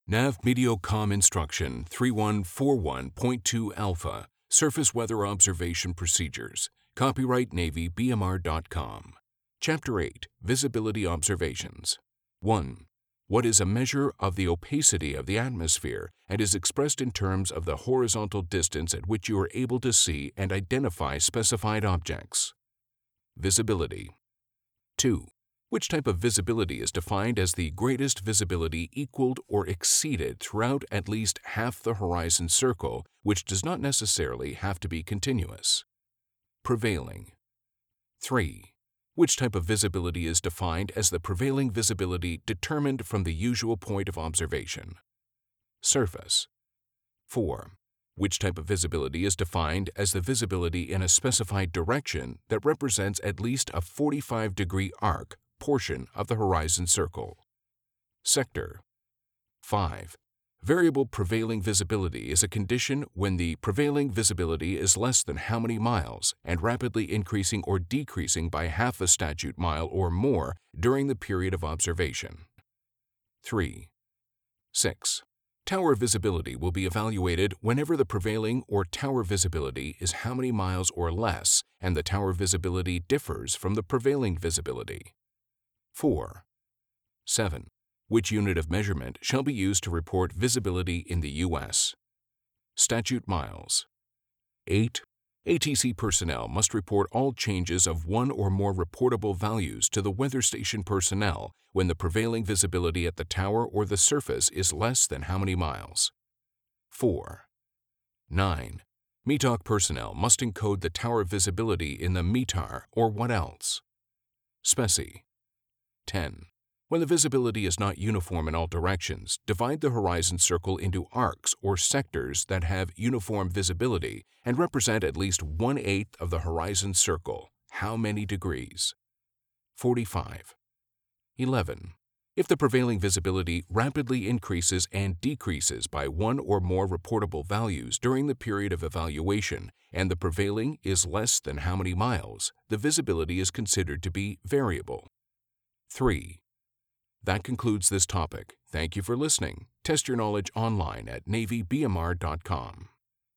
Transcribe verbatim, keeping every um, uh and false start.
Nav Mediocom Instruction thirty-one forty-one point two Alpha, Surface Weather Observation Procedures, Copyright Navy B M R dot com. Chapter eight, Visibility Observations. one. What is a measure of the opacity of the atmosphere and is expressed in terms of the horizontal distance at which you are able to see and identify specified objects? Visibility. two. Which type of visibility is defined as the greatest visibility equaled or exceeded throughout at least half the horizon circle, which does not necessarily have to be continuous? Prevailing. three. Which type of visibility is defined as the prevailing visibility determined from the usual point of observation? Surface. four. Which type of visibility is defined as the visibility in a specified direction that represents at least a forty-five degree arc portion of the horizon circle? Sector. five. Variable prevailing visibility is a condition when the prevailing visibility is less than how many miles and rapidly increasing or decreasing by half a statute mile or more during the period of observation. three. six. Tower visibility will be evaluated whenever the prevailing or tower visibility is how many miles or less and the tower visibility differs from the prevailing visibility. four. seven. Which unit of measurement shall be used to report visibility in the U S? Statute miles. eight. A T C personnel must report all changes of one or more reportable values to the weather station personnel when the prevailing visibility at the tower or the surface is less than how many miles? four. nine. M E T O C personnel must encode the tower visibility in the M E T A R or what else? Speci. ten. When the visibility is not uniform in all directions, divide the horizon circle into arcs or sectors that have uniform visibility and represent at least one-eighth of the horizon circle. How many degrees? forty-five. eleven. If the prevailing visibility rapidly increases and decreases by one or more reportable values during the period of evaluation and the prevailing is less than how many miles, the visibility is considered to be variable. three. That concludes this topic. Thank you for listening. Test your knowledge online at Navy B M R dot com.